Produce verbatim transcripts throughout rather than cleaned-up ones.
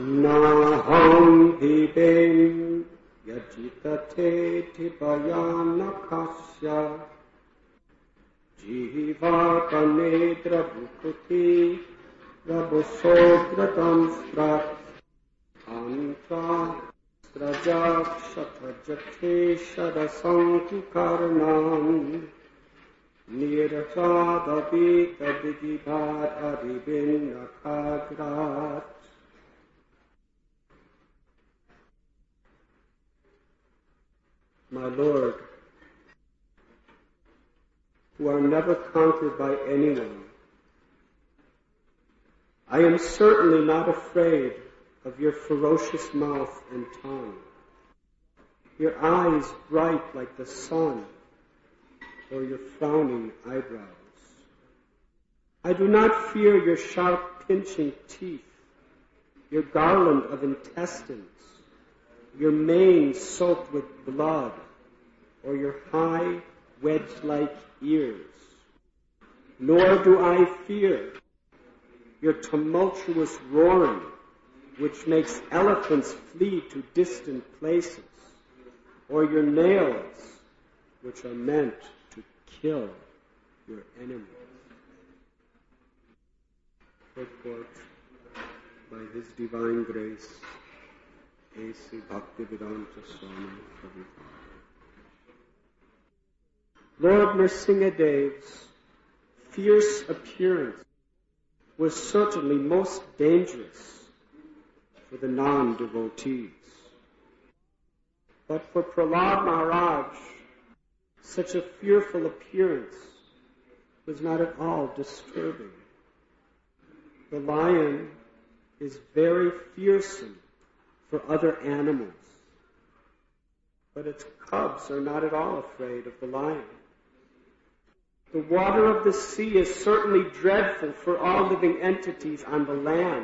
Naham hibem yajitate tibayanakasya jivatanedra bhukuti rabusodradam strat antra strajak shatajate shadasankukarnam nirvadavi tadigibhat adibin nakagrat. My Lord, who are never conquered by anyone, I am certainly not afraid of your ferocious mouth and tongue, your eyes bright like the sun, or your frowning eyebrows. I do not fear your sharp pinching teeth, your garland of intestines, your mane soaked with blood, or your high, wedge-like ears. Nor do I fear your tumultuous roaring, which makes elephants flee to distant places, or your nails, which are meant to kill your enemies. Purport by His Divine Grace, A C Bhaktivedanta Swami Prabhupada. Lord Nrsingadev's fierce appearance was certainly most dangerous for the non-devotees. But for Prahlad Maharaj, such a fearful appearance was not at all disturbing. The lion is very fearsome for other animals, but its cubs are not at all afraid of the lion. The water of the sea is certainly dreadful for all living entities on the land,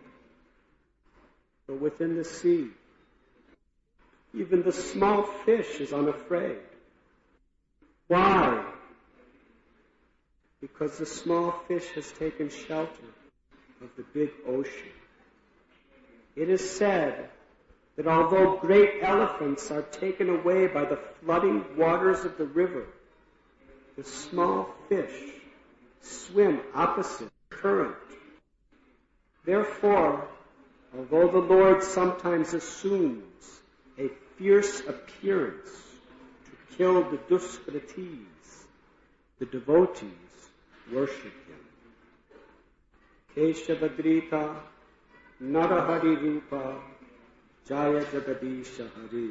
but within the sea, even the small fish is unafraid. Why? Because the small fish has taken shelter of the big ocean. It is said that although great elephants are taken away by the flooding waters of the river, the small fish swim opposite current. Therefore, although the Lord sometimes assumes a fierce appearance to kill the Duskratis, the devotees worship Him. Keshavadrita Narahari Rupa Jaya Jagadisha Hari.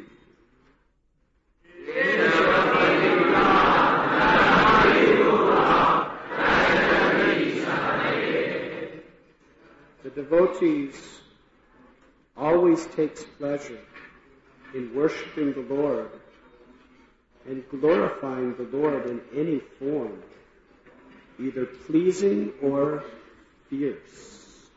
The devotees always takes pleasure in worshiping the Lord and glorifying the Lord in any form, either pleasing or fierce.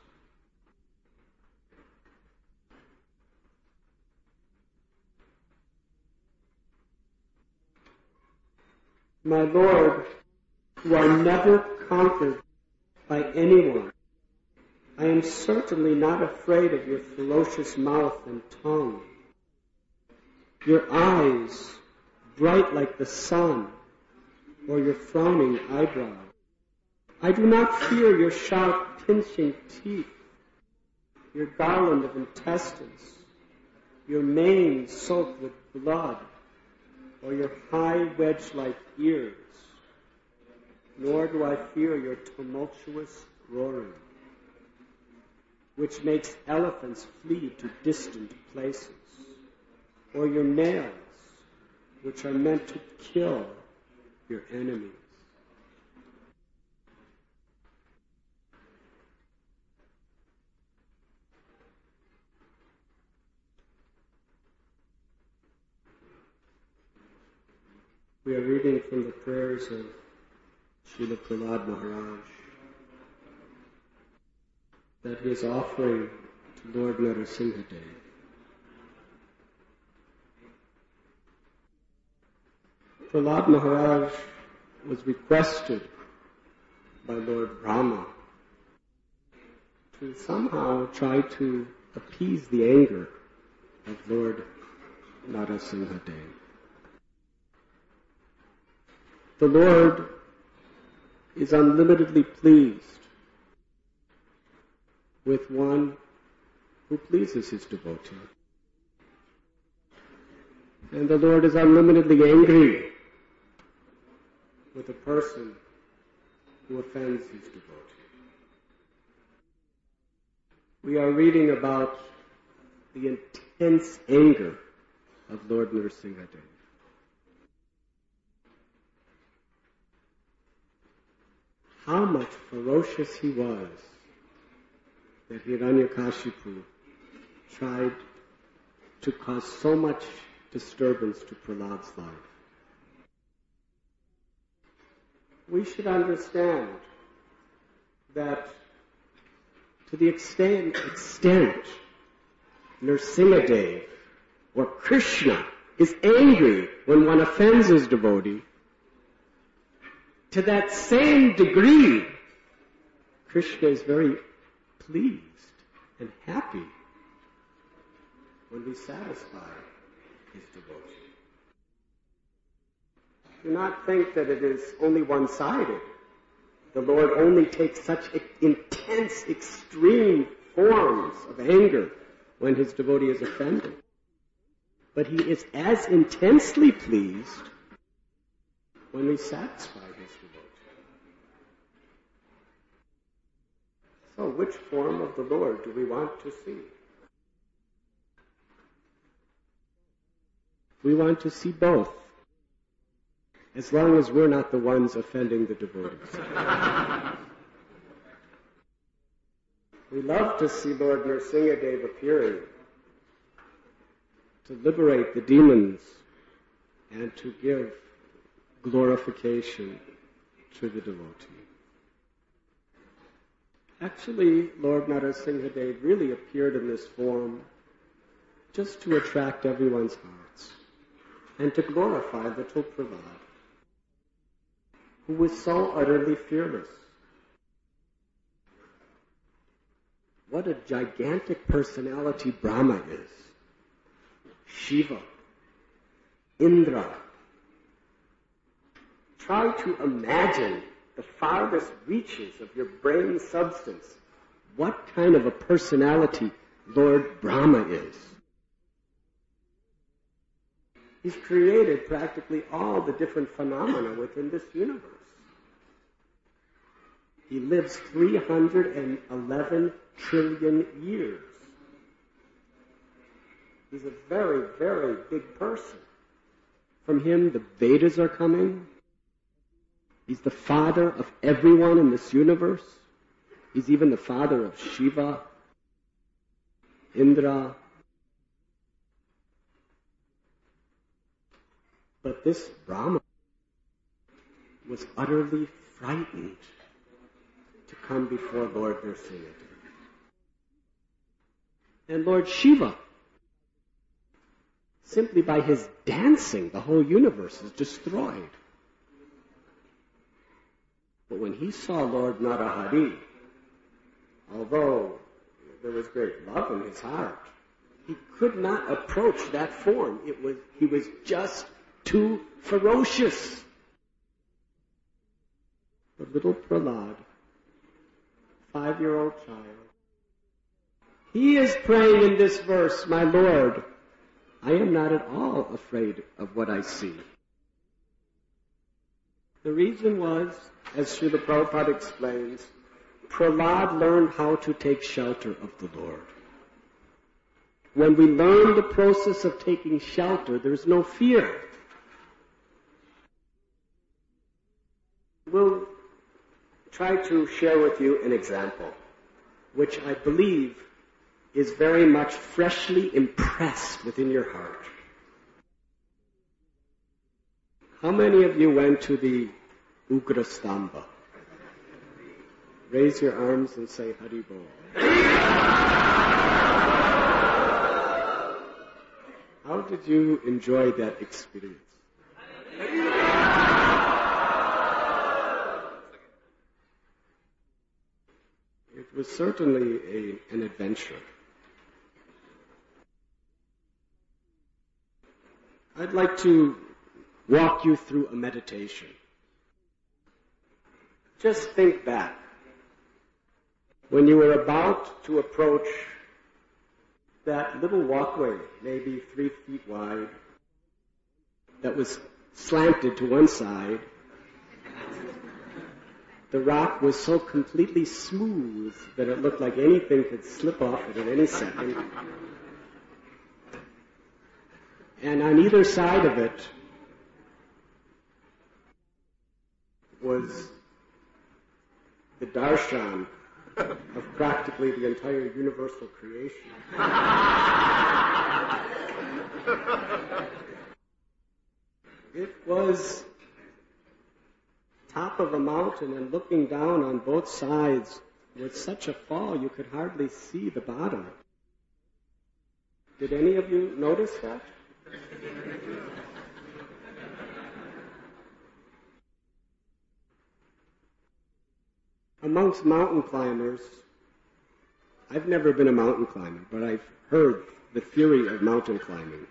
My Lord, who are never conquered by anyone, I am certainly not afraid of your ferocious mouth and tongue, your eyes bright like the sun, or your frowning eyebrow. I do not fear your sharp pinching teeth, your garland of intestines, your mane soaked with blood, or your high wedge-like ears, nor do I fear your tumultuous roaring, which makes elephants flee to distant places, or your nails, which are meant to kill your enemies. We are reading from the prayers of Srila Prahlad Maharaj that he is offering to Lord Nrsingadev. Prahlad Maharaj was requested by Lord Brahma to somehow try to appease the anger of Lord Narasimhadev. The Lord is unlimitedly pleased with one who pleases his devotee. And the Lord is unlimitedly angry with a person who offends his devotee. We are reading about the intense anger of Lord Narasimhadev. How much ferocious he was that Hiranyakashipu tried to cause so much disturbance to Prahlad's life. We should understand that to the extent, extent Nrsimhadev or Krishna is angry when one offends his devotee, to that same degree, Krishna is very pleased and happy when we satisfy his devotee. Do not think that it is only one-sided. The Lord only takes such intense, extreme forms of anger when his devotee is offended. But he is as intensely pleased when we satisfy his devotee. So which form of the Lord do we want to see? We want to see both, as long as we're not the ones offending the devotees. We love to see Lord Nrsimhadev appearing to liberate the demons and to give glorification to the devotee. Actually, Lord Narasimhadev really appeared in this form just to attract everyone's hearts and to glorify little Prahlad, who was so utterly fearless. What a gigantic personality Brahma is. Shiva, Indra. Try to imagine the farthest reaches of your brain substance. What kind of a personality Lord Brahma is. He's created practically all the different phenomena within this universe. He lives three hundred eleven trillion years. He's a very, very big person. From him, the Vedas are coming. He's the father of everyone in this universe. He's even the father of Shiva, Indra. But this Brahma was utterly frightened to come before Lord Nrsimhadev. And Lord Shiva, simply by his dancing, the whole universe is destroyed. But when he saw Lord Narahari, although there was great love in his heart, he could not approach that form. It was, he was just too ferocious. The little Prahlad, five-year-old child, he is praying in this verse, my Lord, I am not at all afraid of what I see. The reason was, as Srila Prabhupada explains, Prahlad learned how to take shelter of the Lord. When we learn the process of taking shelter, there's no fear. We'll try to share with you an example, which I believe is very much freshly impressed within your heart. How many of you went to the Ugrastamba? Raise your arms and say Hari Bol. How did you enjoy that experience? It was certainly a, an adventure. I'd like to walk you through a meditation. Just think back. When you were about to approach that little walkway, maybe three feet wide, that was slanted to one side, the rock was so completely smooth that it looked like anything could slip off it at any second. And on either side of it was the darshan of practically the entire universal creation. It was top of a mountain, and looking down on both sides was such a fall you could hardly see the bottom. Did any of you notice that? Amongst mountain climbers, I've never been a mountain climber, but I've heard the theory of mountain climbing.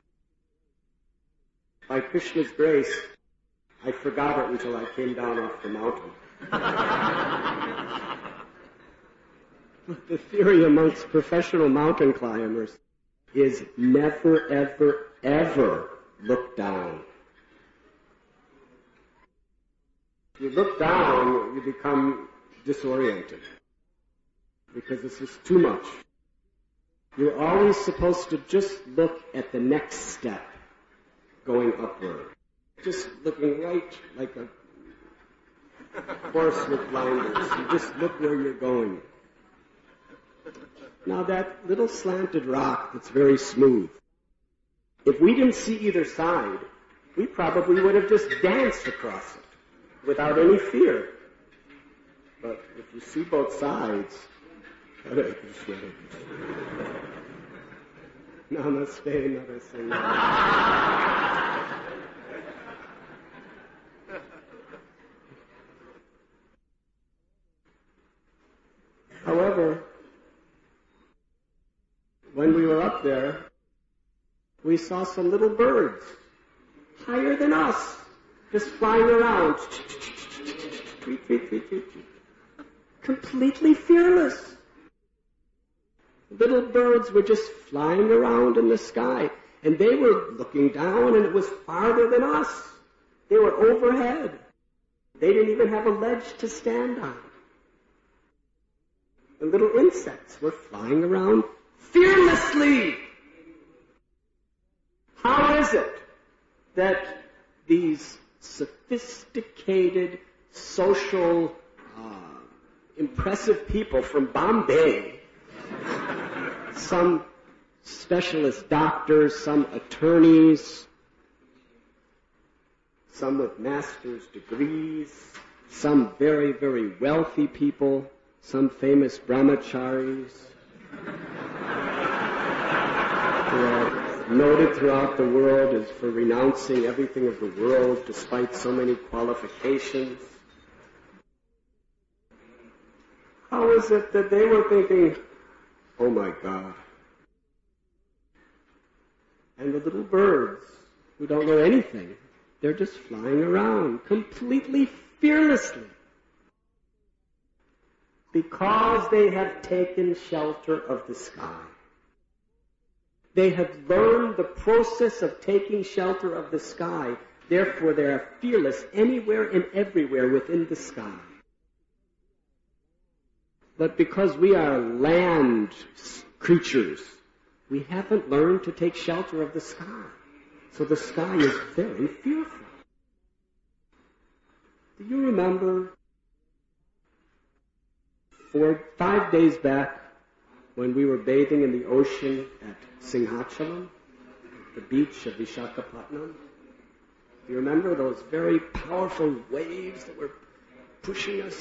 By Krishna's grace, I forgot it until I came down off the mountain. The theory amongst professional mountain climbers is never, ever, ever look down. If you look down, you become disoriented because this is too much. You're always supposed to just look at the next step going upward. Just looking right like a horse with blinders. You just look where you're going. Now that little slanted rock that's very smooth, if we didn't see either side, we probably would have just danced across it without any fear. But if you see both sides, Namaste, Namaste. However, when we were up there, we saw some little birds, higher than us, just flying around. Completely fearless. Little birds were just flying around in the sky, and they were looking down, and it was farther than us. They were overhead. They didn't even have a ledge to stand on. The little insects were flying around fearlessly. How is it that these sophisticated, social, uh, impressive people from Bombay, some specialist doctors, some attorneys, some with master's degrees, some very, very wealthy people, some famous brahmacharis who are noted throughout the world as for renouncing everything of the world despite so many qualifications. How is it that they were thinking, oh my God? And the little birds who don't know anything, they're just flying around completely fearlessly because they have taken shelter of the sky. They have learned the process of taking shelter of the sky. Therefore, they are fearless anywhere and everywhere within the sky. But because we are land creatures, we haven't learned to take shelter of the sky. So the sky is very fearful. Do you remember four, five days back when we were bathing in the ocean at Singhachalam, the beach of Visakhapatnam? Do you remember those very powerful waves that were pushing us?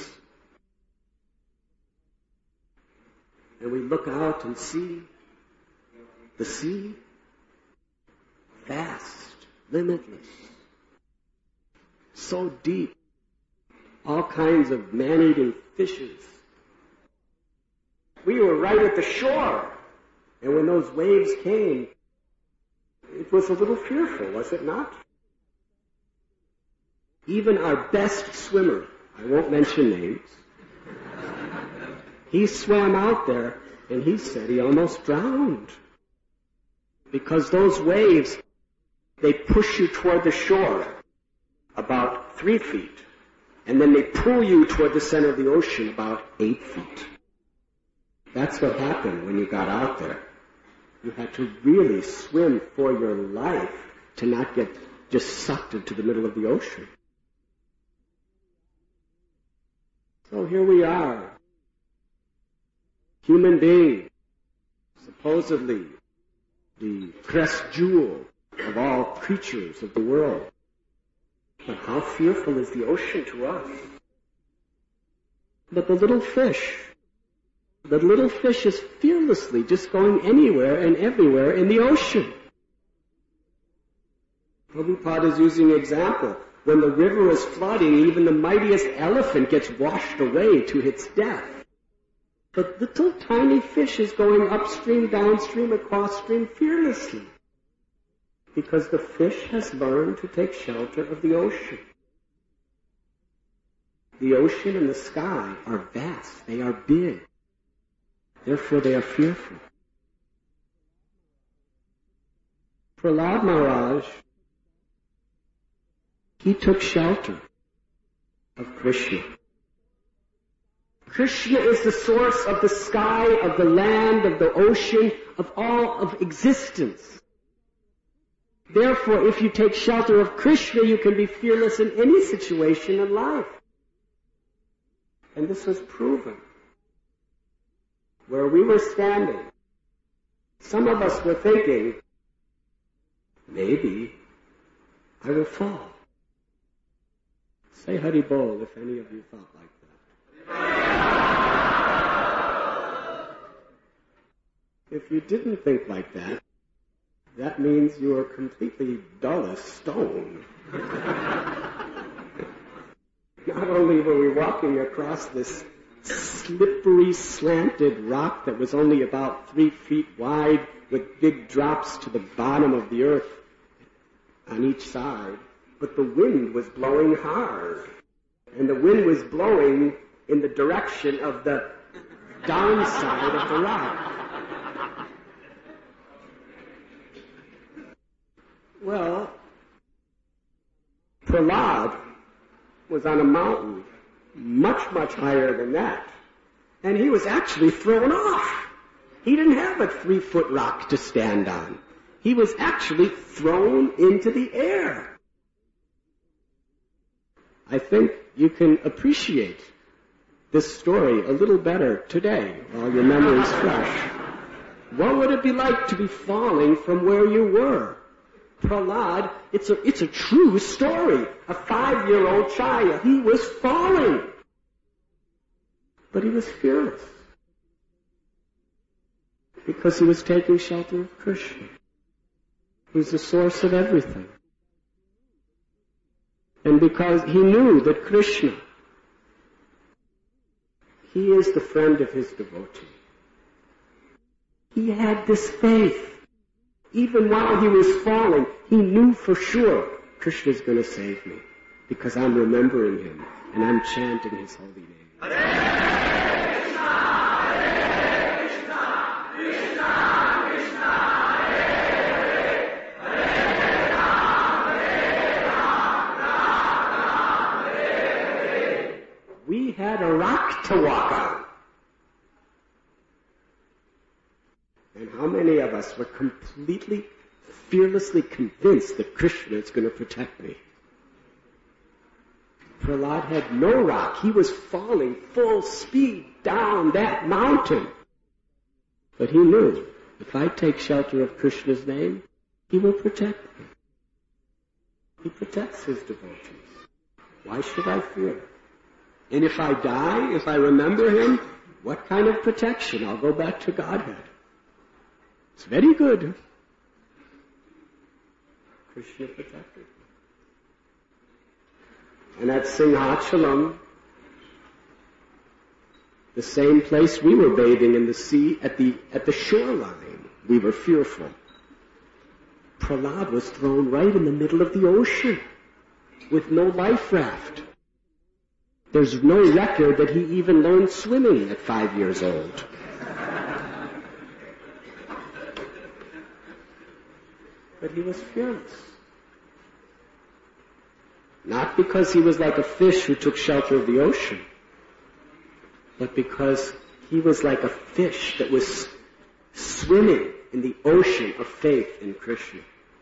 And we look out and see the sea, vast, limitless, so deep, all kinds of man-eating fishes. We were right at the shore, and when those waves came, it was a little fearful, was it not? Even our best swimmer, I won't mention names, he swam out there and he said he almost drowned. Because those waves, they push you toward the shore about three feet, and then they pull you toward the center of the ocean about eight feet. That's what happened when you got out there. You had to really swim for your life to not get just sucked into the middle of the ocean. So here we are, human beings, supposedly the precious jewel of all creatures of the world. But how fearful is the ocean to us? But the little fish, the little fish is fearlessly just going anywhere and everywhere in the ocean. Prabhupada is using an example. When the river is flooding, even the mightiest elephant gets washed away to its death. But little tiny fish is going upstream, downstream, across stream fearlessly. Because the fish has learned to take shelter of the ocean. The ocean and the sky are vast. They are big. Therefore they are fearful. Prahlad Maharaj, he took shelter of Krishna. Krishna is the source of the sky, of the land, of the ocean, of all of existence. Therefore, if you take shelter of Krishna, you can be fearless in any situation in life. And this was proven. Where we were standing, some of us were thinking, maybe I will fall. Say Hari Bol if any of you thought like that. If you didn't think like that, that means you are completely dull as stone. Not only were we walking across this slippery, slanted rock that was only about three feet wide with big drops to the bottom of the earth on each side, but the wind was blowing hard. And the wind was blowing in the direction of the downside of the rock. Well, Prahlad was on a mountain much, much higher than that. And he was actually thrown off. He didn't have a three-foot rock to stand on. He was actually thrown into the air. I think you can appreciate this story a little better today while your memory is fresh. What would it be like to be falling from where you were? Prahlad, it's a, it's a true story. A five-year-old child, he was falling. But he was fearless. Because he was taking shelter of Krishna, who's the source of everything. And because he knew that Krishna, he is the friend of his devotee. He had this faith. Even while he was falling, he knew for sure, Krishna's going to save me, because I'm remembering him, and I'm chanting his holy name. Hare Krishna, Hare Krishna, Krishna Krishna, Hare Hare, Hare Ram, Hare Ram, Ram Ram, Hare Hare. We had a rock to walk on. And how many of us were completely, fearlessly convinced that Krishna is going to protect me? Prahlad had no rock. He was falling full speed down that mountain. But he knew, if I take shelter of Krishna's name, he will protect me. He protects his devotees. Why should I fear? And if I die, if I remember him, what kind of protection? I'll go back to Godhead. It's very good. Krishna protected. And at Singhachalam, the same place we were bathing in the sea, at the, at the shoreline, we were fearful. Prahlad was thrown right in the middle of the ocean with no life raft. There's no record that he even learned swimming at five years old. But he was fearless. Not because he was like a fish who took shelter of the ocean, but because he was like a fish that was swimming in the ocean of faith in Krishna.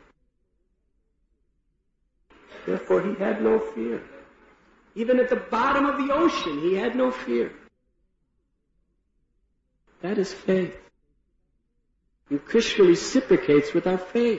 Therefore, he had no fear. Even at the bottom of the ocean, he had no fear. That is faith. And Krishna reciprocates with our faith.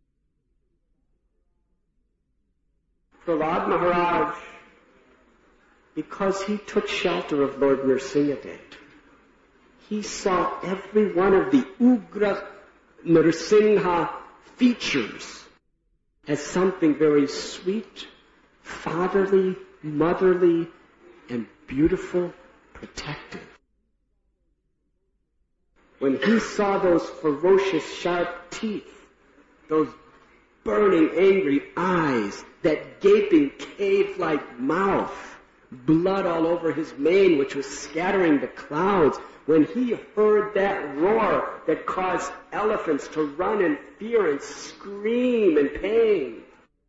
Prahlad Maharaj, because he took shelter of Lord Nrsimhadev, he saw every one of the Ugra Nrsimha features as something very sweet, fatherly, motherly, and beautiful, protective. When he saw those ferocious, sharp teeth, those burning, angry eyes, that gaping cave-like mouth, blood all over his mane, which was scattering the clouds, when he heard that roar that caused elephants to run in fear and scream in pain,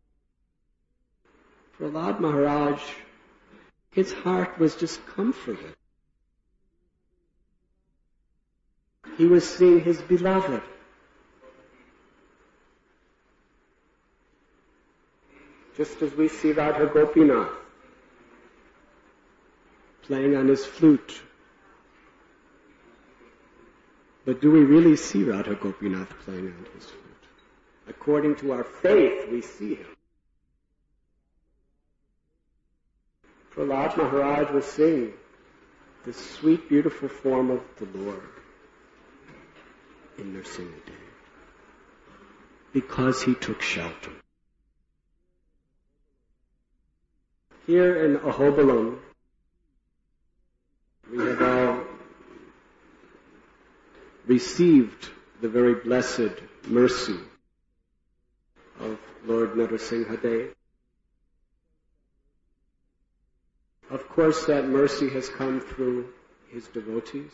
Prahlad Maharaj, his heart was just comforted. He was seeing his beloved. Just as we see Radha Gopinath playing on his flute. But do we really see Radha Gopinath playing on his flute? According to our faith, we see him. Prahlad Maharaj was seeing the sweet, beautiful form of the Lord in Nrsimhadev because he took shelter. Here in Ahobilam, we have all received the very blessed mercy of Lord Nrsimhadev. Of course, that mercy has come through his devotees.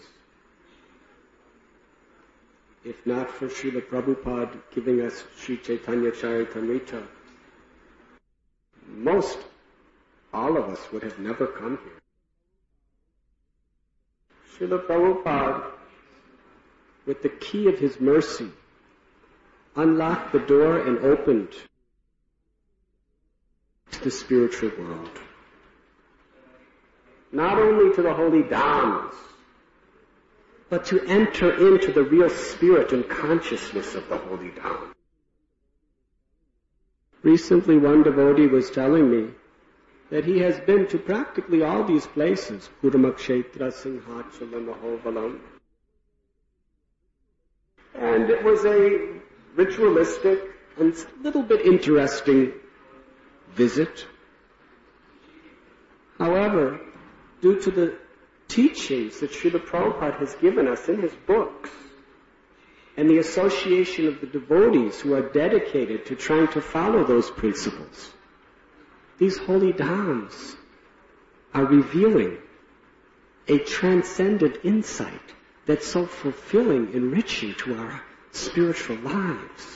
If not for Srila Prabhupada giving us Sri Chaitanya Charitamrita, most, all of us would have never come here. Srila Prabhupada, with the key of his mercy, unlocked the door and opened to the spiritual world. Not only to the holy dhams, but to enter into the real spirit and consciousness of the holy dham. Recently, one devotee was telling me that he has been to practically all these places, Kurmakshetra, Singhachalam, Ahobilam. And it was a ritualistic and a little bit interesting visit. However, due to the teachings that Srila Prabhupada has given us in his books, and the association of the devotees who are dedicated to trying to follow those principles, these holy dhams are revealing a transcendent insight that's so fulfilling, enriching to our spiritual lives.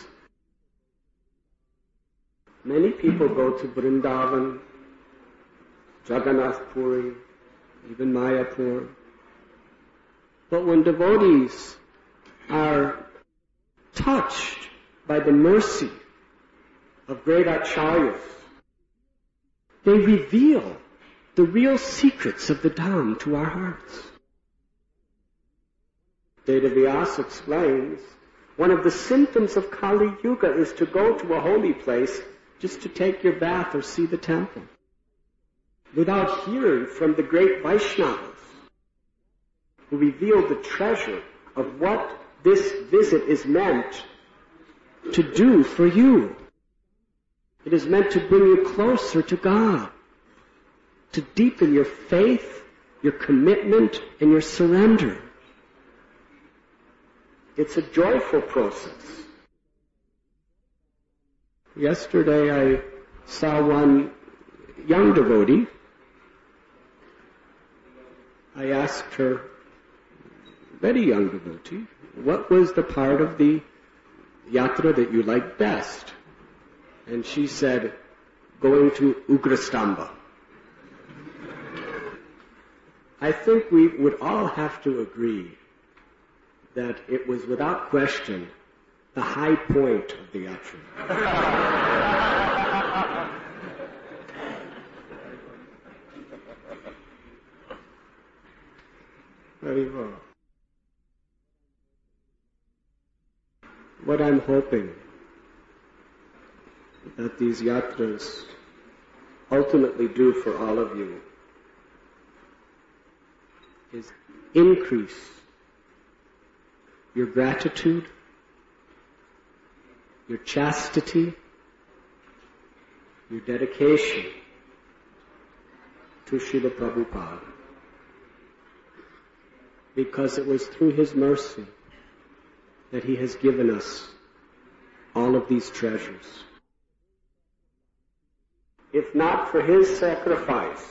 Many people go to Vrindavan, Jagannath Puri, even Mayapur. But when devotees are touched by the mercy of great acharyas, they reveal the real secrets of the Dham to our hearts. Vedavyasa explains, one of the symptoms of Kali Yuga is to go to a holy place just to take your bath or see the temple, without hearing from the great Vaishnavas who reveal the treasure of what this visit is meant to do for you. It is meant to bring you closer to God, to deepen your faith, your commitment, and your surrender. It's a joyful process. Yesterday I saw one young devotee. I asked her, very young devotee, what was the part of the yatra that you liked best? And she said, going to Ugrastamba. I think we would all have to agree that it was without question the high point of the yatra. Very well. What I'm hoping that these yatras ultimately do for all of you is increase your gratitude, your chastity, your dedication to Srila Prabhupada. Because it was through his mercy that he has given us all of these treasures. If not for his sacrifice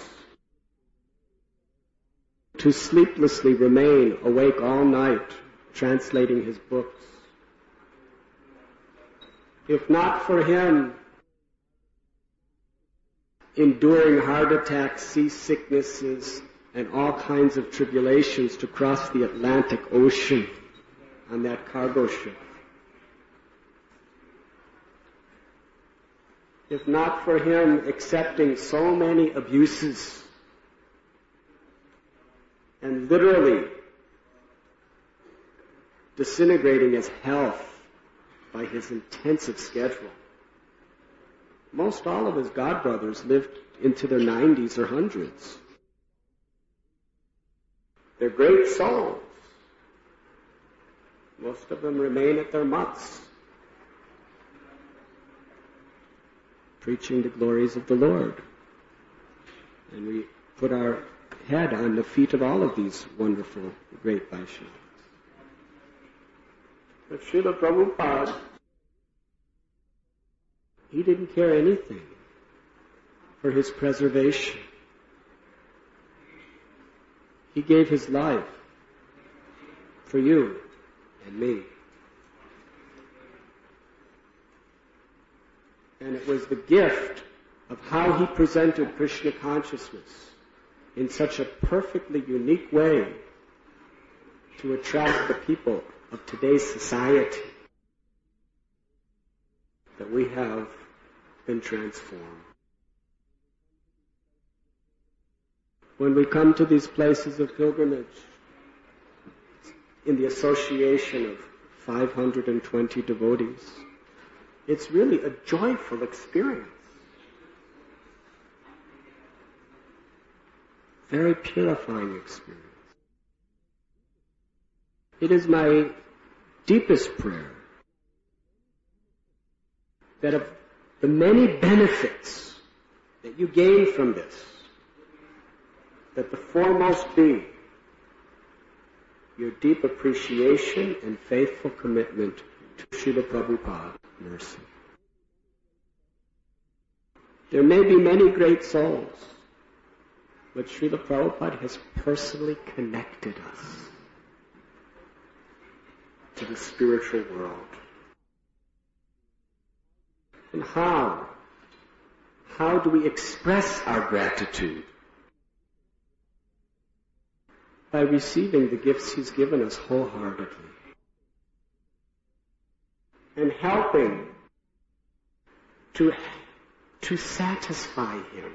to sleeplessly remain awake all night translating his books, if not for him enduring heart attacks, seasicknesses, and all kinds of tribulations to cross the Atlantic Ocean on that cargo ship, if not for him accepting so many abuses and literally disintegrating his health by his intensive schedule. Most all of his godbrothers lived into their nineties or hundreds. They're great souls. Most of them remain at their mutts, preaching the glories of the Lord. And we put our head on the feet of all of these wonderful, great Vaishnavas. But Srila Prabhupada, he didn't care anything for his preservation. He gave his life for you and me. And it was the gift of how he presented Krishna consciousness in such a perfectly unique way to attract the people of today's society that we have been transformed. When we come to these places of pilgrimage, in the association of five hundred twenty devotees, it's really a joyful experience. Very purifying experience. It is my deepest prayer that of the many benefits that you gain from this, that the foremost be your deep appreciation and faithful commitment to Srila Prabhupada mercy. There may be many great souls, but Srila Prabhupada has personally connected us to the spiritual world. And how? How do we express our gratitude? By receiving the gifts he's given us wholeheartedly. And helping to, to satisfy him.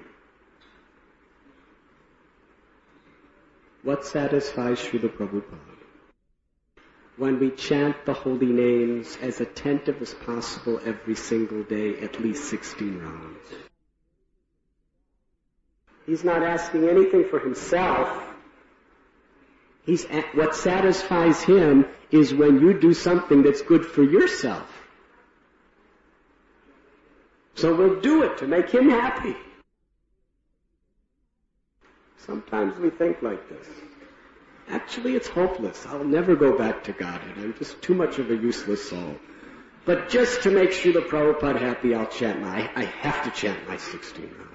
What satisfies Srila Prabhupada? When we chant the holy names as attentive as possible every single day, at least sixteen rounds. He's not asking anything for himself. He's at, what satisfies him is when you do something that's good for yourself. So we'll do it to make him happy. Sometimes we think like this. Actually, it's hopeless. I'll never go back to Godhead. I'm just too much of a useless soul. But just to make Srila Prabhupada happy, I'll chant my, I have to chant my sixteen rounds.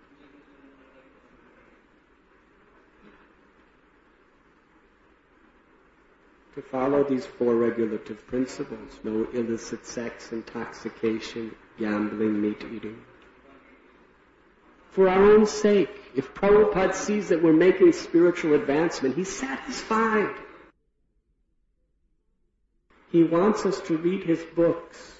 To follow these four regulative principles, no illicit sex, intoxication, gambling, meat eating. For our own sake, if Prabhupada sees that we're making spiritual advancement, he's satisfied. He wants us to read his books.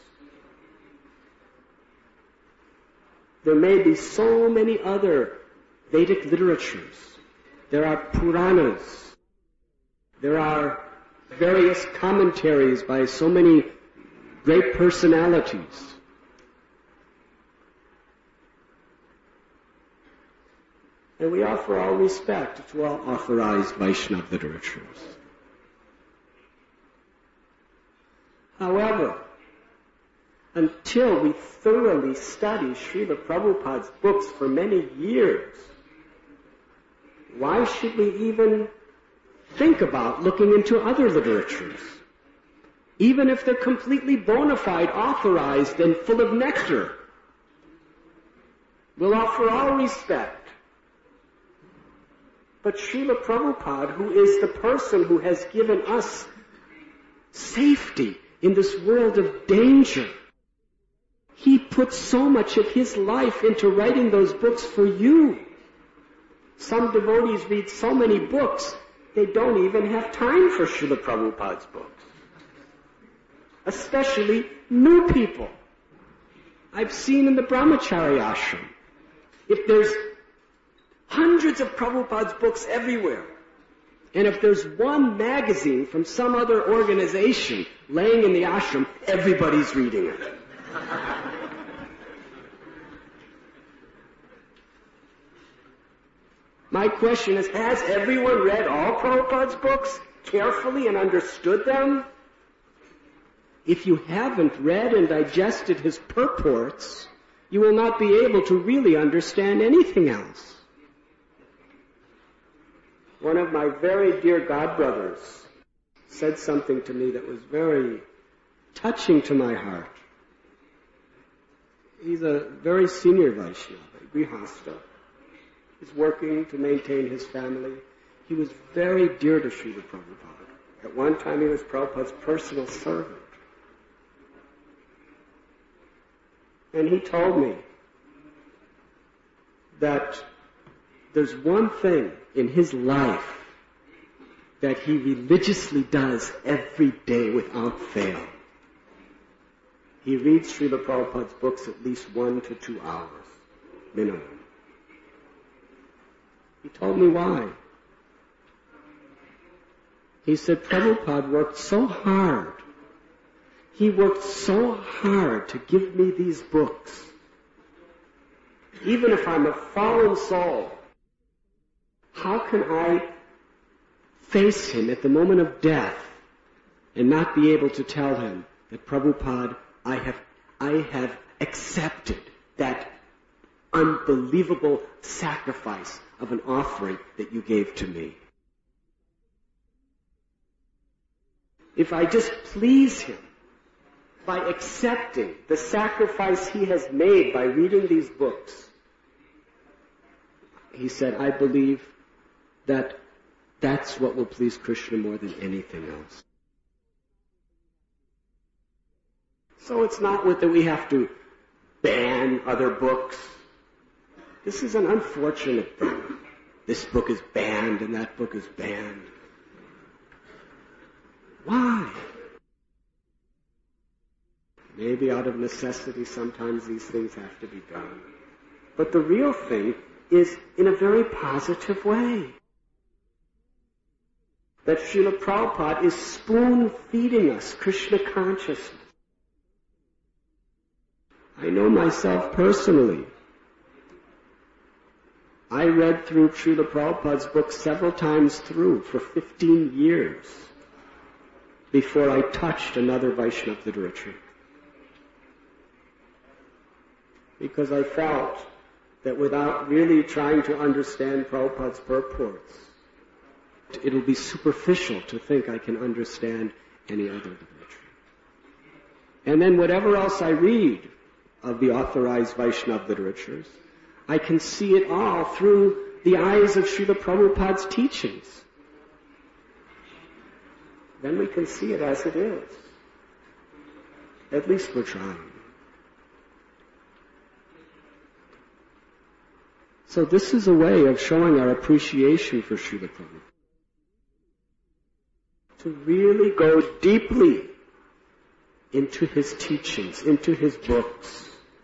There may be so many other Vedic literatures. There are Puranas. There are various commentaries by so many great personalities. And we offer all respect to all authorized Vaishnava literatures. However, until we thoroughly study Srila Prabhupada's books for many years, why should we even think about looking into other literatures? Even if they're completely bona fide, authorized, and full of nectar. We'll offer all respect. But Srila Prabhupada, who is the person who has given us safety in this world of danger, he put so much of his life into writing those books for you. Some devotees read so many books, they don't even have time for Srila Prabhupada's books. Especially new people. I've seen in the Brahmachari ashram, if there's hundreds of Prabhupada's books everywhere, and if there's one magazine from some other organization laying in the ashram, everybody's reading it. My question is, has everyone read all Prabhupada's books carefully and understood them? If you haven't read and digested his purports, you will not be able to really understand anything else. One of my very dear godbrothers said something to me that was very touching to my heart. He's a very senior Vaishnava, Grihastha. He's working to maintain his family. He was very dear to Srila Prabhupada. At one time he was Prabhupada's personal servant. And he told me that there's one thing in his life that he religiously does every day without fail. He reads Srila Prabhupada's books at least one to two hours, minimum. He told me why. He said, Prabhupada worked so hard. He worked so hard to give me these books. Even if I'm a fallen soul, how can I face him at the moment of death and not be able to tell him that, Prabhupada, I have, I have accepted that unbelievable sacrifice of an offering that you gave to me. If I just please him by accepting the sacrifice he has made by reading these books, he said, I believe that that's what will please Krishna more than anything else. So it's not that we have to ban other books. This is an unfortunate thing. This book is banned and that book is banned. Why? Maybe out of necessity sometimes these things have to be done. But the real thing is in a very positive way. That Srila Prabhupada is spoon-feeding us Krishna consciousness. I know myself personally. I read through Srila Prabhupada's book several times through for fifteen years before I touched another Vaishnava literature. Because I felt that without really trying to understand Prabhupada's purports, it'll be superficial to think I can understand any other literature. And then whatever else I read of the authorized Vaishnava literatures, I can see it all through the eyes of Srila Prabhupada's teachings. Then we can see it as it is. At least we're trying. So this is a way of showing our appreciation for Srila Prabhupada. To really go deeply into his teachings, into his books,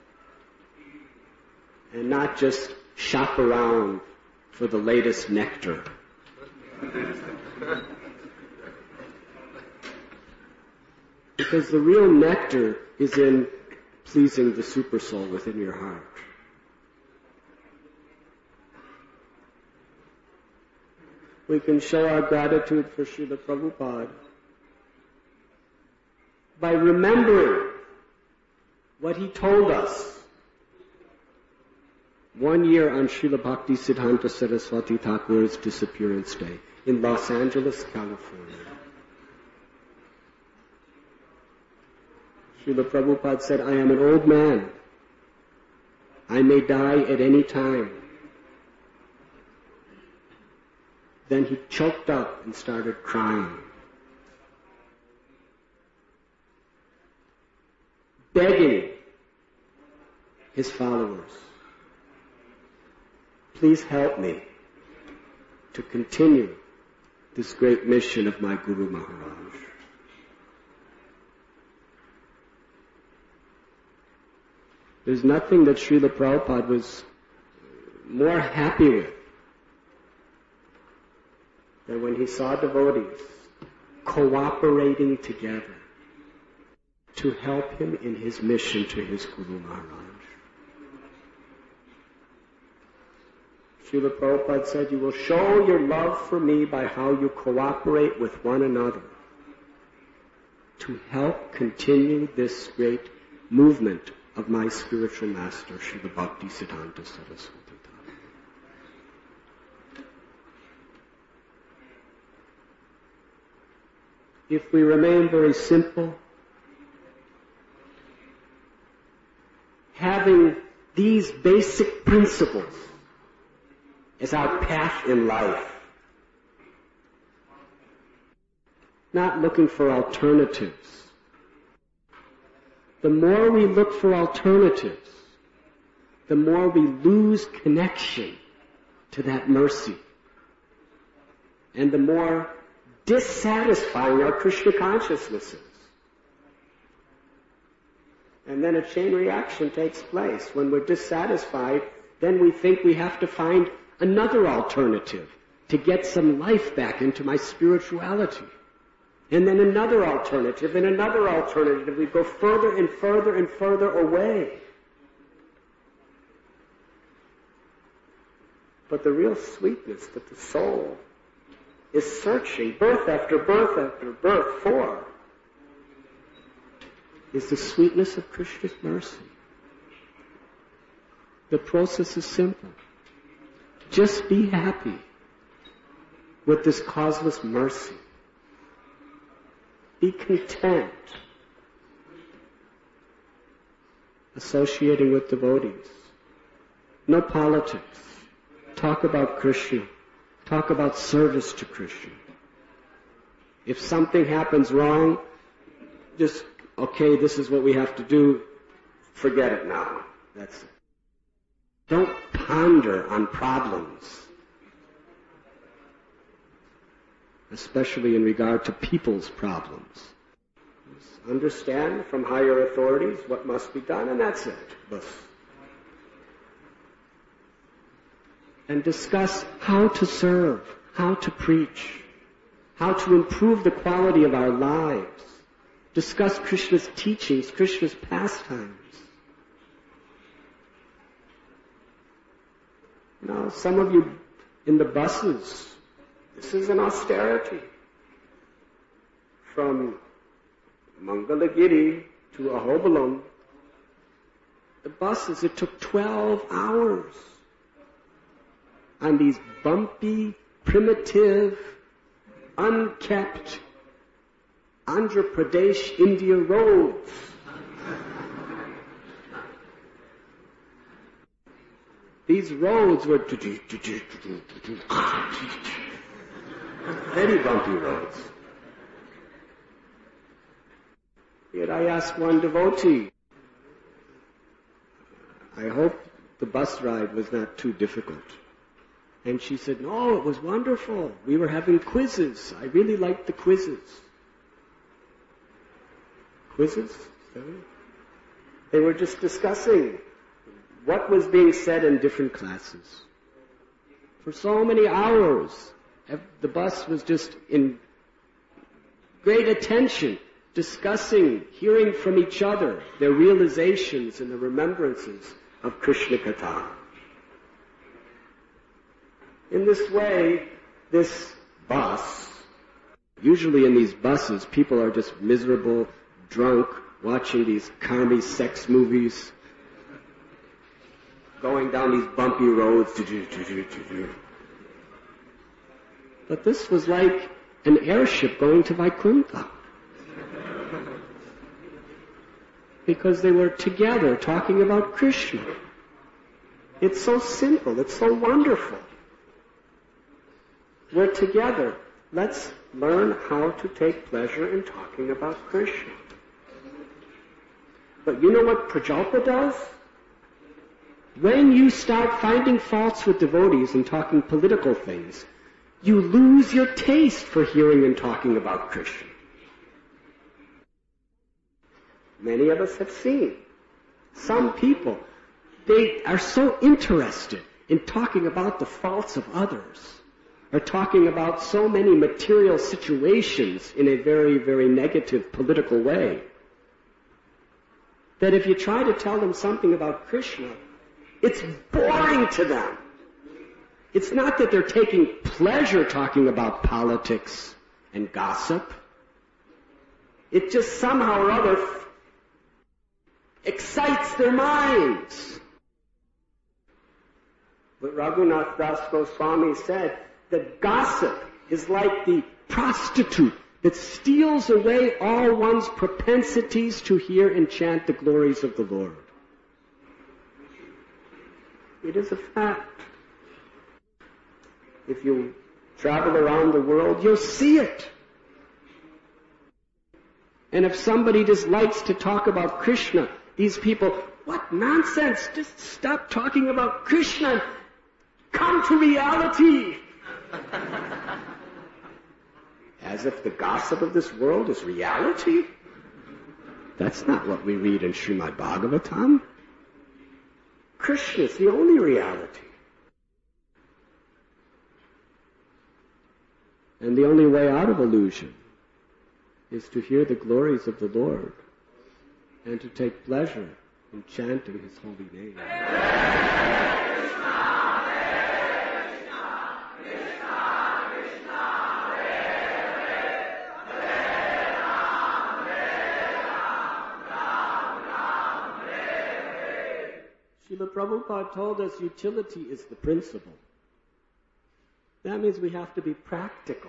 and not just shop around for the latest nectar. Because the real nectar is in pleasing the super soul within your heart. We can show our gratitude for Srila Prabhupada by remembering what he told us one year on Srila Bhakti Siddhanta Saraswati Thakur's disappearance day in Los Angeles, California. Srila Prabhupada said, I am an old man. I may die at any time. Then he choked up and started crying, begging his followers, please help me to continue this great mission of my Guru Maharaj. There's nothing that Srila Prabhupada was more happy with than when he saw devotees cooperating together to help him in his mission to his Guru Maharaj. Srila Prabhupada said, you will show your love for me by how you cooperate with one another to help continue this great movement of my spiritual master, Srila Bhakti Siddhanta Saraswati. If we remain very simple, having these basic principles as our path in life, not looking for alternatives. The more we look for alternatives, the more we lose connection to that mercy. And the more dissatisfying our Krishna consciousness is. And then a chain reaction takes place. When we're dissatisfied, then we think we have to find another alternative to get some life back into my spirituality. And then another alternative, and another alternative. We go further and further and further away. But the real sweetness that the soul is searching birth after birth after birth for is the sweetness of Krishna's mercy. The process is simple. Just be happy with this causeless mercy. Be content associating with devotees. No politics. Talk about Krishna. Talk about service to Krishna. If something happens wrong, just, okay, this is what we have to do. Forget it now. That's it. Don't ponder on problems, especially in regard to people's problems. Just understand from higher authorities what must be done, and that's it. Bus. And discuss how to serve, how to preach, how to improve the quality of our lives. Discuss Krishna's teachings, Krishna's pastimes. Now, some of you in the buses, this is an austerity. From Mangalagiri to Ahobalam, the buses, it took twelve hours on these bumpy, primitive, unkept Andhra Pradesh, India roads. These roads were very bumpy roads. Yet I asked one devotee, I hope the bus ride was not too difficult. And she said, no, it was wonderful. We were having quizzes. I really liked the quizzes. Quizzes? Sorry? They were just discussing what was being said in different classes. For so many hours, the bus was just in great attention, discussing, hearing from each other their realizations and the remembrances of Krishna Katha. In this way, this bus, usually in these buses, people are just miserable, drunk, watching these karmi sex movies, going down these bumpy roads. But this was like an airship going to Vaikuntha. Because they were together talking about Krishna. It's so simple, it's so wonderful. We're together. Let's learn how to take pleasure in talking about Krishna. But you know what Prajalpa does? When you start finding faults with devotees and talking political things, you lose your taste for hearing and talking about Krishna. Many of us have seen some people, they are so interested in talking about the faults of others, or talking about so many material situations in a very, very negative political way, that if you try to tell them something about Krishna, it's boring to them. It's not that they're taking pleasure talking about politics and gossip. It just somehow or other excites their minds. But Raghunath Das Goswami said that gossip is like the prostitute that steals away all one's propensities to hear and chant the glories of the Lord. It is a fact. If you travel around the world, you'll see it. And if somebody just likes to talk about Krishna, these people, what nonsense! Just stop talking about Krishna. Come to reality. As if the gossip of this world is reality. That's not what we read in Srimad Bhagavatam. Krishna is the only reality. And the only way out of illusion is to hear the glories of the Lord and to take pleasure in chanting His holy name. Srila Prabhupada told us utility is the principle. That means we have to be practical.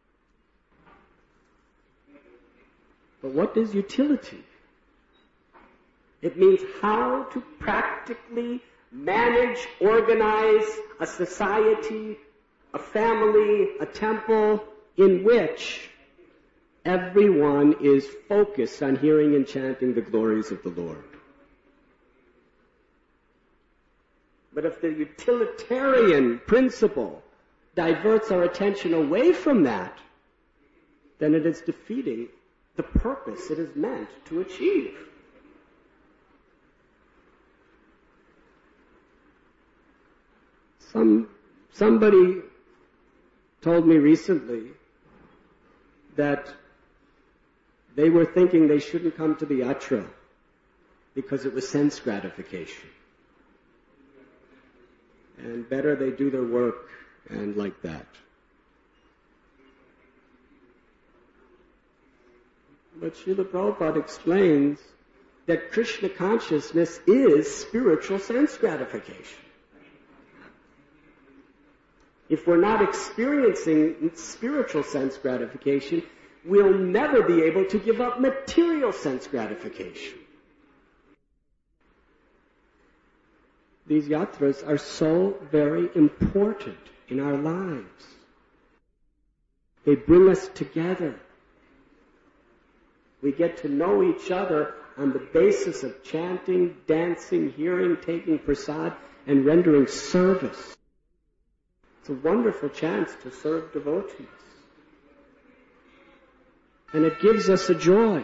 But what is utility? It means how to practically manage, organize a society, a family, a temple in which everyone is focused on hearing and chanting the glories of the Lord. But if the utilitarian principle diverts our attention away from that, then it is defeating the purpose it is meant to achieve. Some, somebody told me recently that they were thinking they shouldn't come to the yatra because it was sense gratification. And better they do their work and like that. But Srila Prabhupada explains that Krishna consciousness is spiritual sense gratification. If we're not experiencing spiritual sense gratification, we'll never be able to give up material sense gratification. these yatras are so very important in our lives. They bring us together. We get to know each other on the basis of chanting, dancing, hearing, taking prasad, and rendering service. It's a wonderful chance to serve devotees. And it gives us a joy.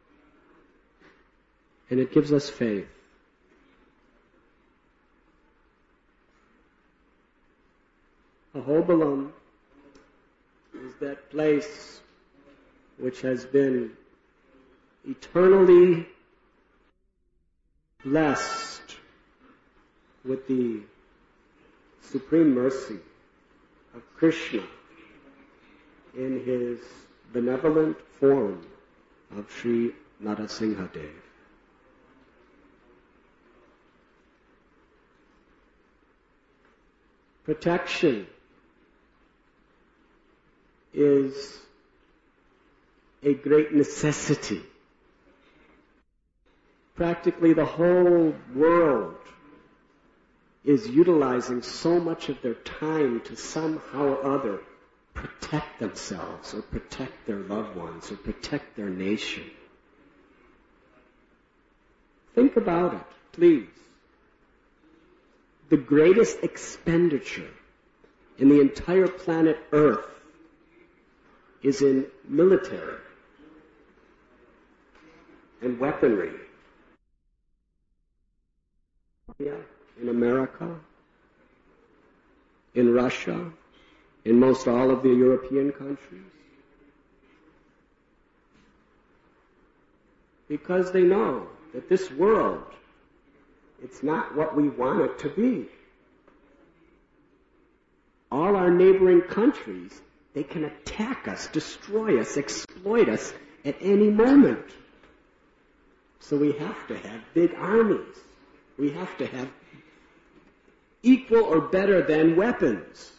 And it gives us faith. Ahobalam is that place which has been eternally blessed with the supreme mercy of Krishna in his benevolent form of Sri Narasimhadev. Protection is a great necessity. Practically the whole world is utilizing so much of their time to somehow or other protect themselves or protect their loved ones or protect their nation. Think about it, please. The greatest expenditure in the entire planet Earth is in military and weaponry. Yeah, in America, in Russia, in most all of the European countries. Because they know that this world, it's not what we want it to be. All our neighboring countries, they can attack us, destroy us, exploit us at any moment. So we have to have big armies. We have to have equal or better than weapons.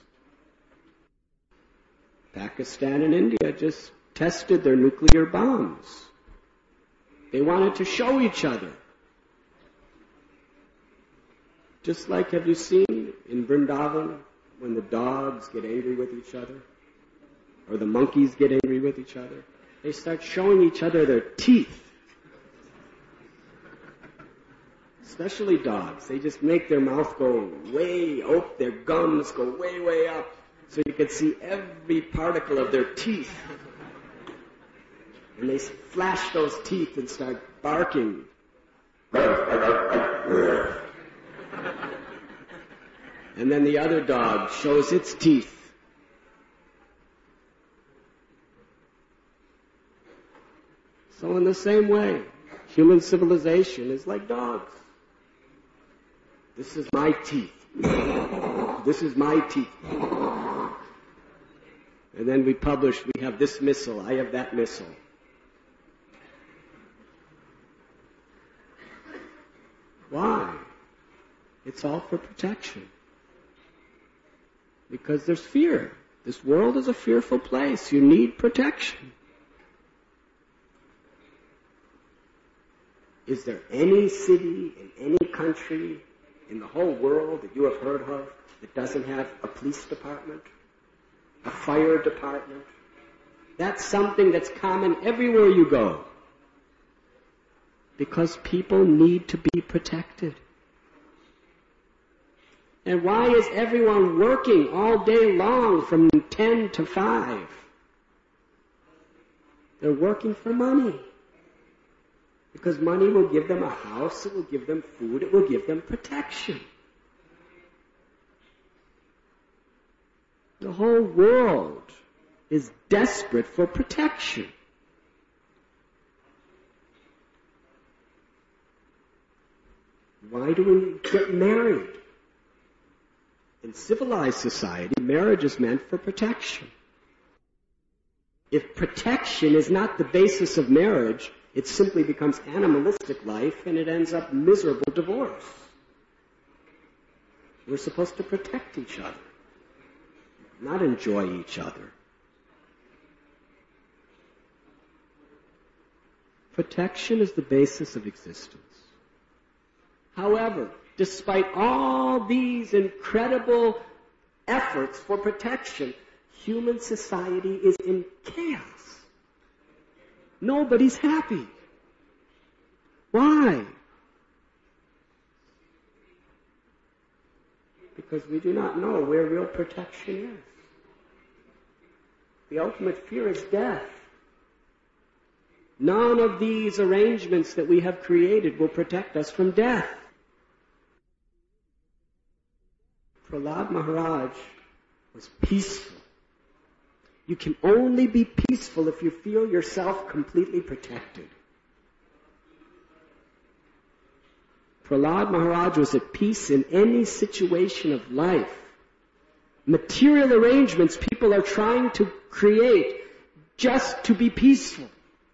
Pakistan and India just tested their nuclear bombs. They wanted to show each other. Just like, have you seen in Vrindavan when the dogs get angry with each other? Or the monkeys get angry with each other? They start showing each other their teeth. Especially dogs. They just make their mouth go way up, their gums go way, way up, so you can see every particle of their teeth. And they flash those teeth and start barking. And then the other dog shows its teeth. So in the same way, human civilization is like dogs. This is my teeth. This is my teeth. And then we publish, we have this missile, I have that missile. Why? It's all for protection. Because there's fear. This world is a fearful place. You need protection. Is there any city in any country in the whole world that you have heard of that doesn't have a police department, a fire department? That's something that's common everywhere you go. Because people need to be protected. And why is everyone working all day long from ten to five? They're working for money. Because money will give them a house, it will give them food, it will give them protection. The whole world is desperate for protection. Why do we get married? In civilized society, marriage is meant for protection. If protection is not the basis of marriage, it simply becomes animalistic life and it ends up miserable divorce. We're supposed to protect each other, not enjoy each other. Protection is the basis of existence. However, despite all these incredible efforts for protection, human society is in chaos. Nobody's happy. Why? Because we do not know where real protection is. The ultimate fear is death. None of these arrangements that we have created will protect us from death. Prahlad Maharaj was peaceful. You can only be peaceful if you feel yourself completely protected. Prahlad Maharaj was at peace in any situation of life. Material arrangements people are trying to create just to be peaceful.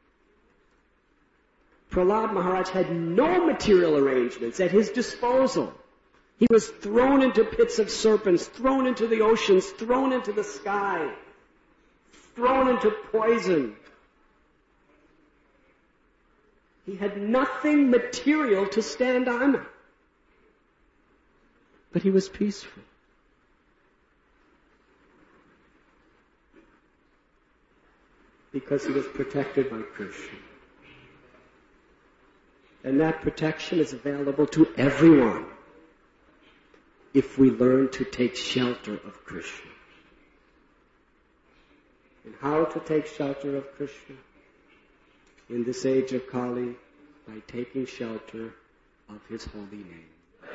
Prahlad Maharaj had no material arrangements at his disposal. He was thrown into pits of serpents, thrown into the oceans, thrown into the sky, thrown into poison. He had nothing material to stand on. But he was peaceful. Because he was protected by Krishna. And that protection is available to everyone if we learn to take shelter of Krishna. And how to take shelter of Krishna? In this age of Kali, by taking shelter of His holy name.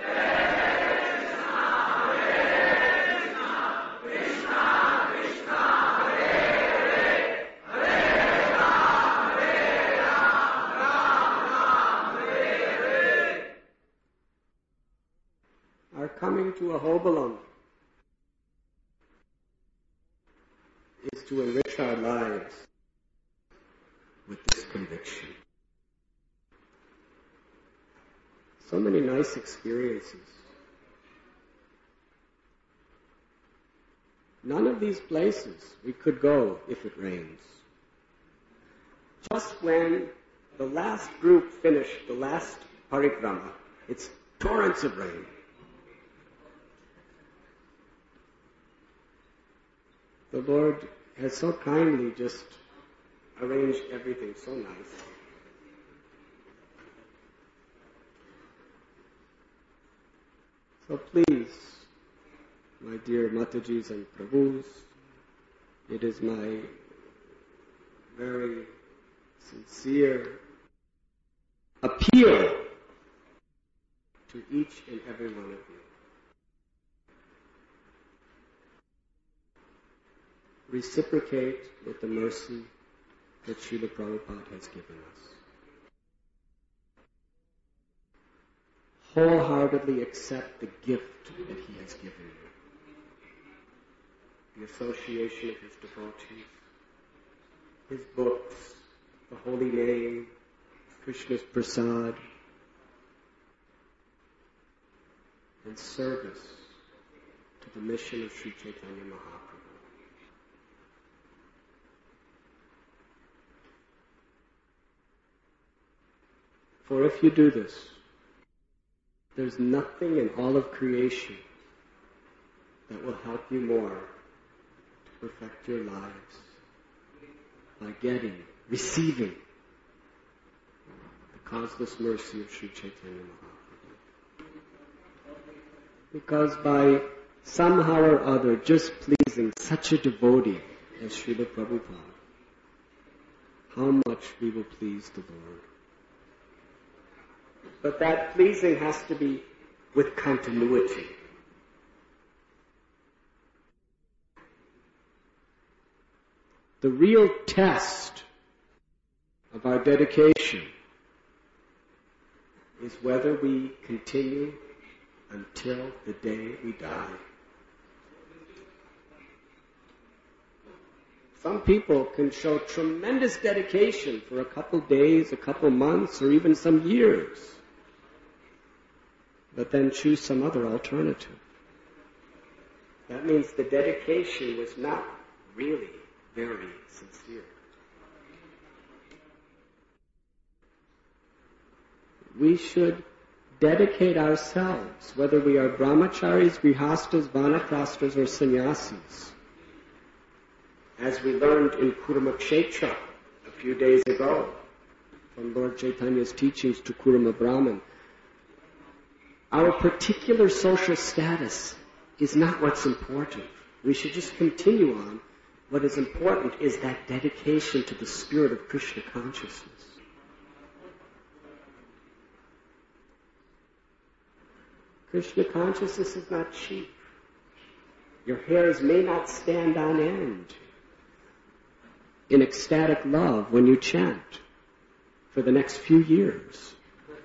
Our coming to Ahobilam is to enrich our lives with this conviction. So many nice experiences. None of these places we could go if it rains. Just when the last group finished the last parikrama, it's torrents of rain. The Lord has so kindly just arranged everything so nice. So please, my dear Matajis and Prabhus, it is my very sincere appeal to each and every one of you. Reciprocate with the mercy that Srila Prabhupada has given us. Wholeheartedly accept the gift that He has given you. The association of His devotees, His books, the holy name, Krishna's prasad, and service to the mission of Sri Chaitanya Mahaprabhu. For if you do this, there's nothing in all of creation that will help you more to perfect your lives by getting, receiving the causeless mercy of Sri Chaitanya Mahaprabhu. Because by somehow or other just pleasing such a devotee as Srila Prabhupada, how much we will please the Lord. But that pleasing has to be with continuity. The real test of our dedication is whether we continue until the day we die. Some people can show tremendous dedication for a couple days, a couple months, or even some years, but then choose some other alternative. That means the dedication was not really very sincere. We should dedicate ourselves, whether we are brahmacharis, grihastas, vanaprasthas, or sannyasis. As we learned in Kuramakshetra a few days ago, from Lord Chaitanya's teachings to Kurama Brahman, our particular social status is not what's important. We should just continue on. What is important is that dedication to the spirit of Krishna consciousness. Krishna consciousness is not cheap. Your hairs may not stand on end in ecstatic love when you chant for the next few years.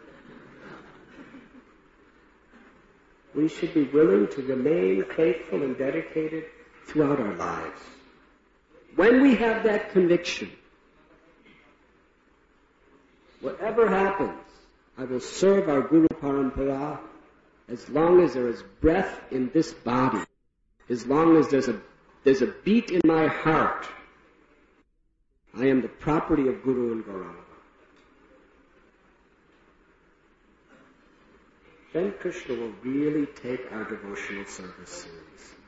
We should be willing to remain faithful and dedicated throughout our lives. When we have that conviction, whatever happens, I will serve our Guru Parampara as long as there is breath in this body, as long as there's a, there's a beat in my heart. I am the property of Guru and Gauranga. Then Krishna will really take our devotional service seriously.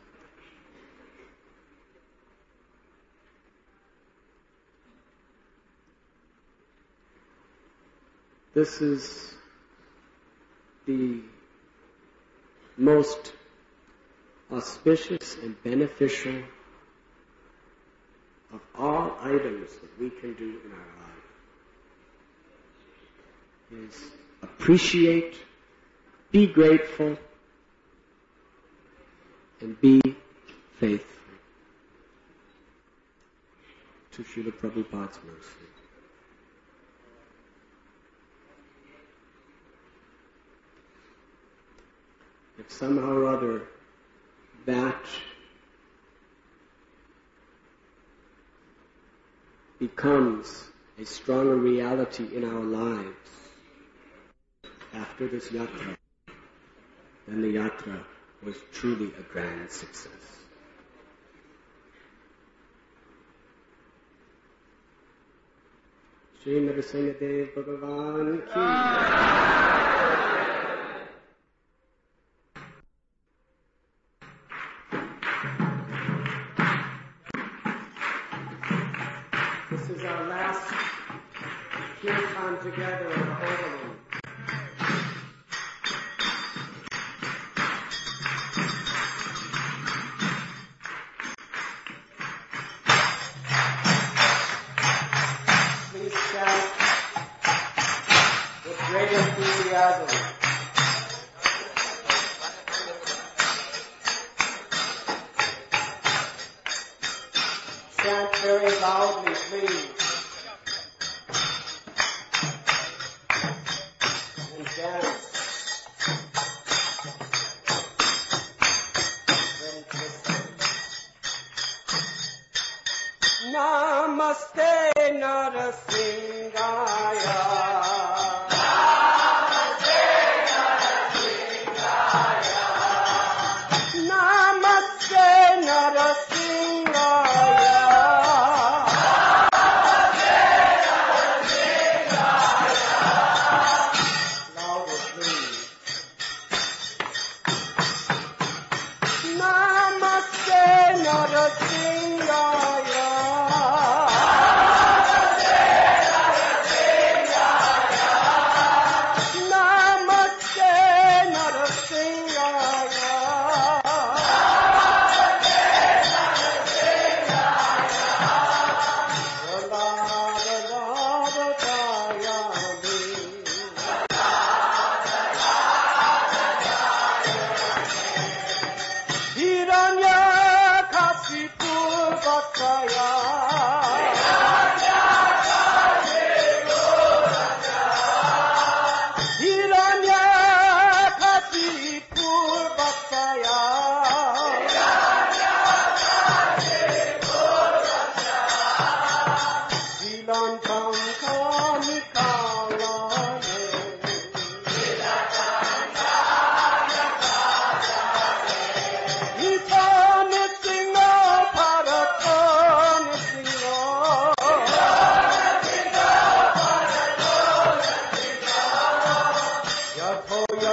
This is the most auspicious and beneficial of all items that we can do in our life, is appreciate, be grateful, and be faithful to Srila Prabhupada's mercy. If somehow or other that becomes a stronger reality in our lives after this yatra, then the yatra was truly a grand success. Shri Narasimhadev Bhagavan Ki. This is our last kirtan together in the Overland. Please chant with great enthusiasm. Chant very loudly, please. And dance. Very twisted. Namaste Narasimhaya. Namaste Narasimhaya. Oh,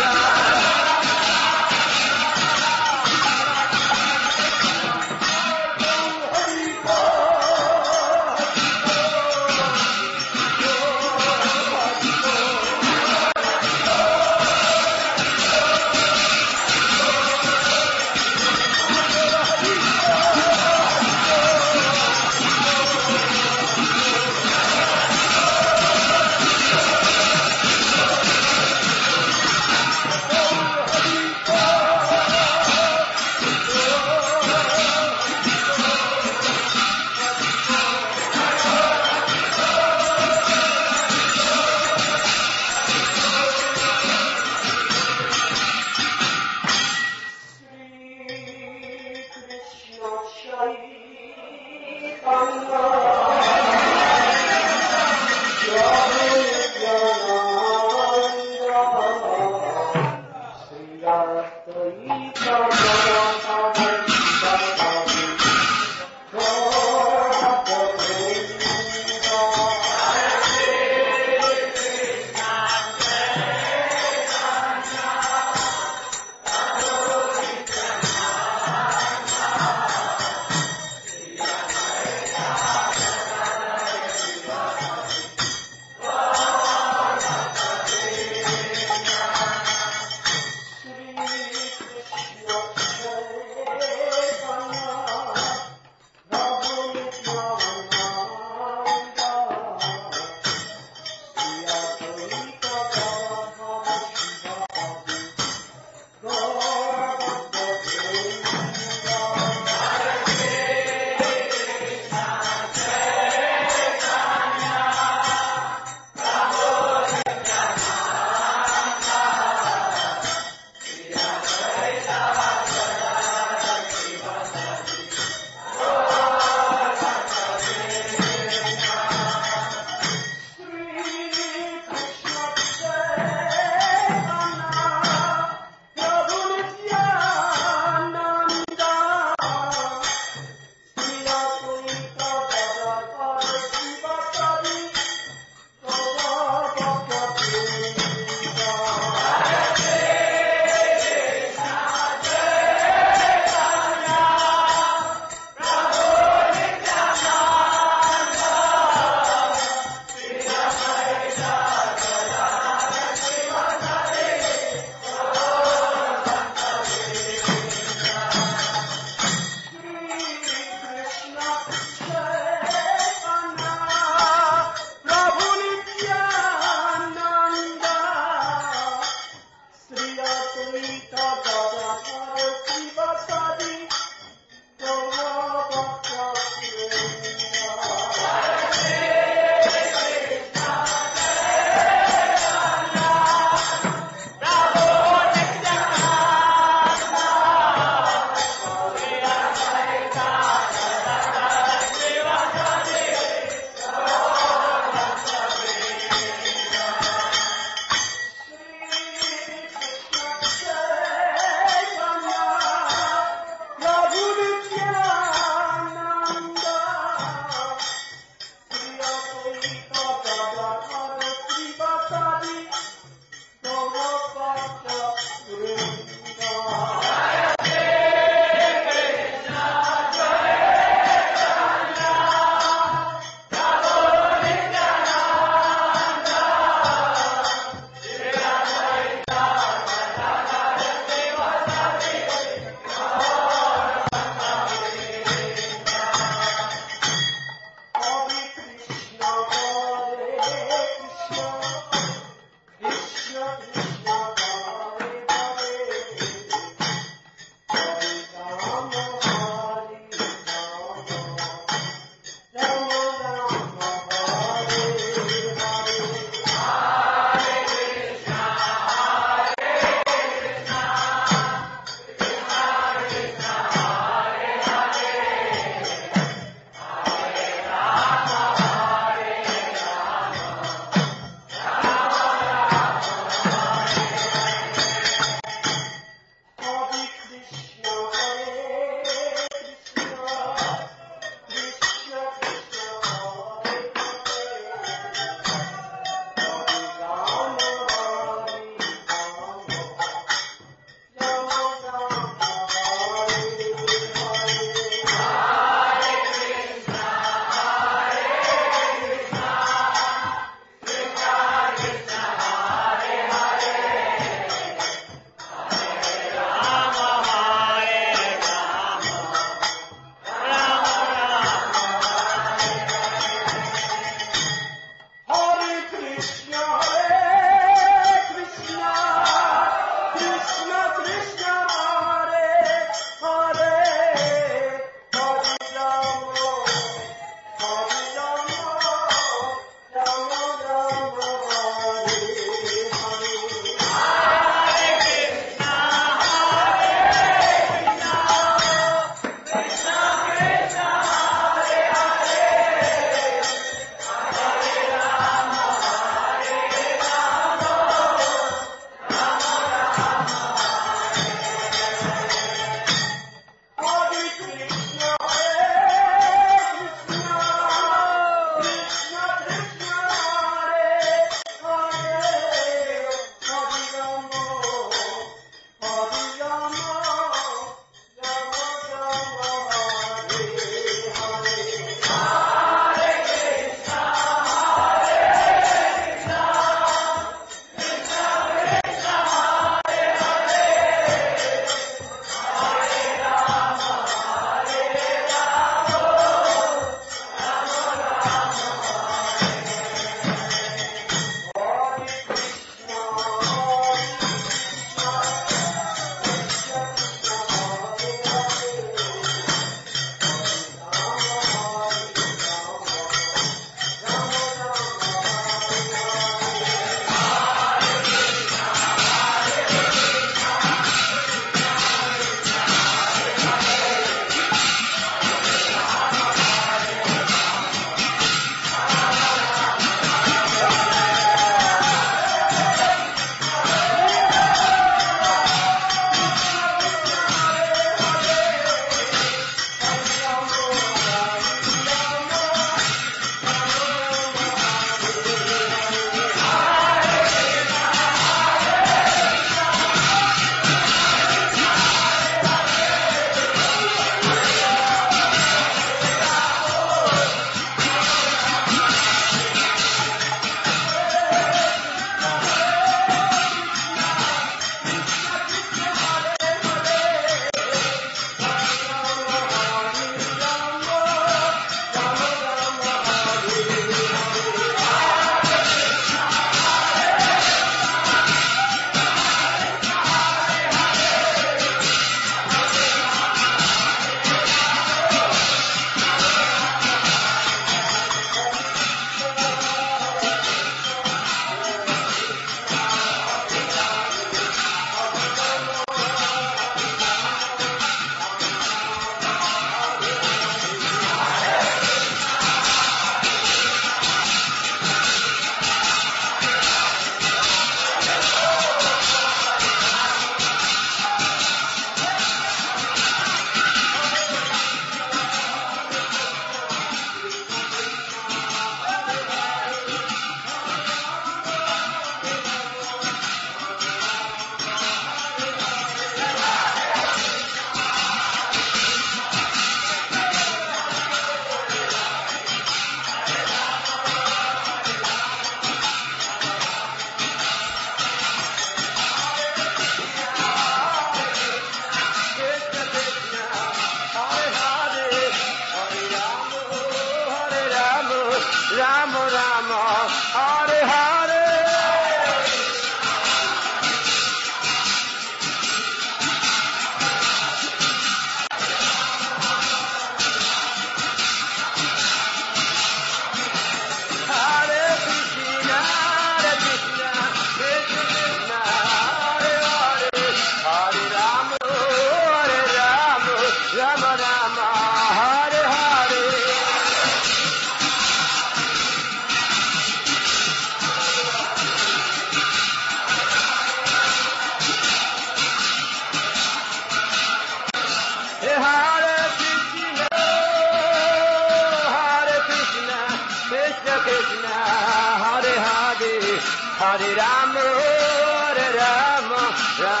Krishna, Hare Hare, Hare Rama, Hare Rama, Rama